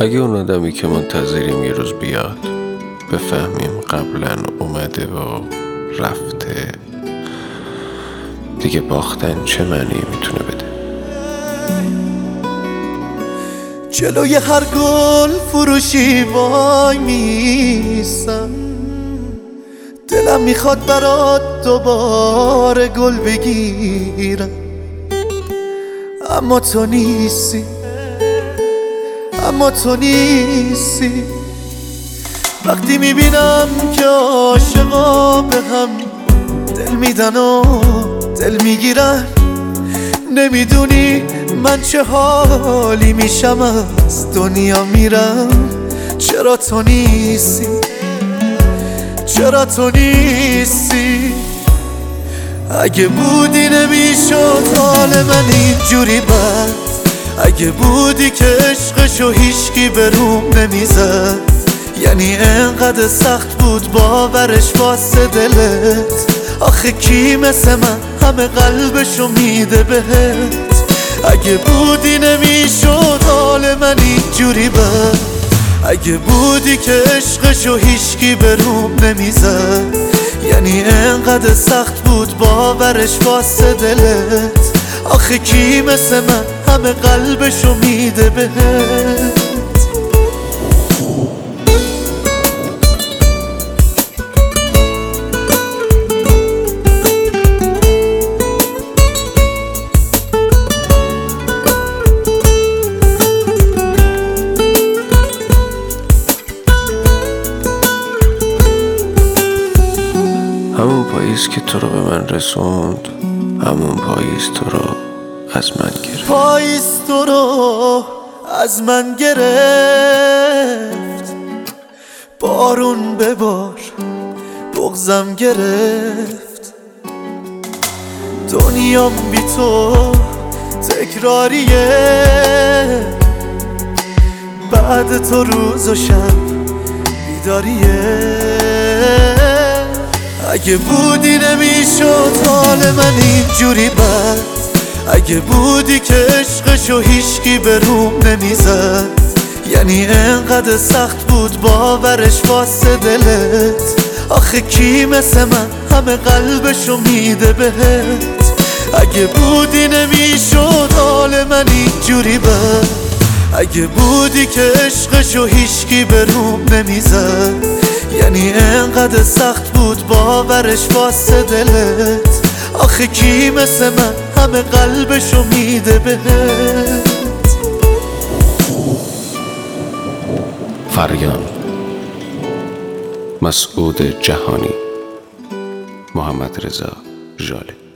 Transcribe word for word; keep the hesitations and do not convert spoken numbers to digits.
اگه اون آدمی که منتظریم یه روز بیاد بفهمیم قبلا اومده و رفته، دیگه باختن چه معنی میتونه بده؟ جلوی هر گل فروشی وای میسم، دلم میخواد برات دوباره گل بگیرم، اما تو نیستی، اما تو نیستی. وقتی میبینم که عاشقا به هم دل میدن و دل میگیرن، نمیدونی من چه حالی میشم از دنیا میرم. چرا تو نیستی، چرا تو نیستی؟ اگه بودی نمیشد حال من اینجوری بد، اگه بودی که عشقشو هیچکی به روم نمیزد، یعنی انقدر سخت بود باورش واسه دلت. آخه کی مثل من همه قلبشو میده بهت؟ اگه بودی نمیشد حال من اینجوری بد، اگه بودی که عشقشو هیچکی به روم نمیزد، یعنی انقدر سخت بود باورش واسه دلت. آخه کی مثل من همه قلبشو میده بهت؟ همون پاییز که تو رو به من رسوند، همون پاییز تو رو از من گرفت. پاییز تو رو از من گرفت، بارون ببار بغضم گرفت. دنیام بی تو تکراریه، بعد تو روز و شب بیداریه. اگه بودی نمیشد حال من اینجوری بد، اگه بودی که عشقشو هیچکی به روم نمیزد، یعنی انقدر سخت بود باورش واسه دلت. آخه کی مثل من همه قلبشو میده بهت؟ اگه بودی نمیشد حال من اینجوری بد، اگه بودی که عشقشو هیچکی به روم نمیزد، یعنی انقدر سخت بود باورش واسه دلت. آخه کی مثل من همه قلبشو میده بهت؟ فریان، مسعود جهانی، محمد رضا ژاله.